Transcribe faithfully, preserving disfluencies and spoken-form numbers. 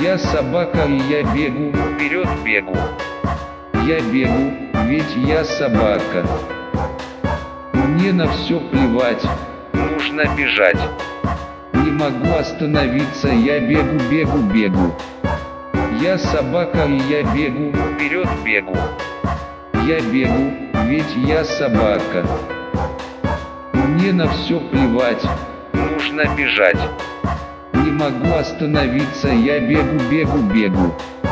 Я собака и я бегу, вперед бегу. я бегу, ведь я собака. Мне на все плевать, Нужно бежать. не могу остановиться, я бегу, бегу, бегу. Я собака и я бегу, Вперед бегу. я бегу, ведь я собака. Мне на все плевать, Нужно бежать. не могу остановиться, я бегу, бегу, бегу.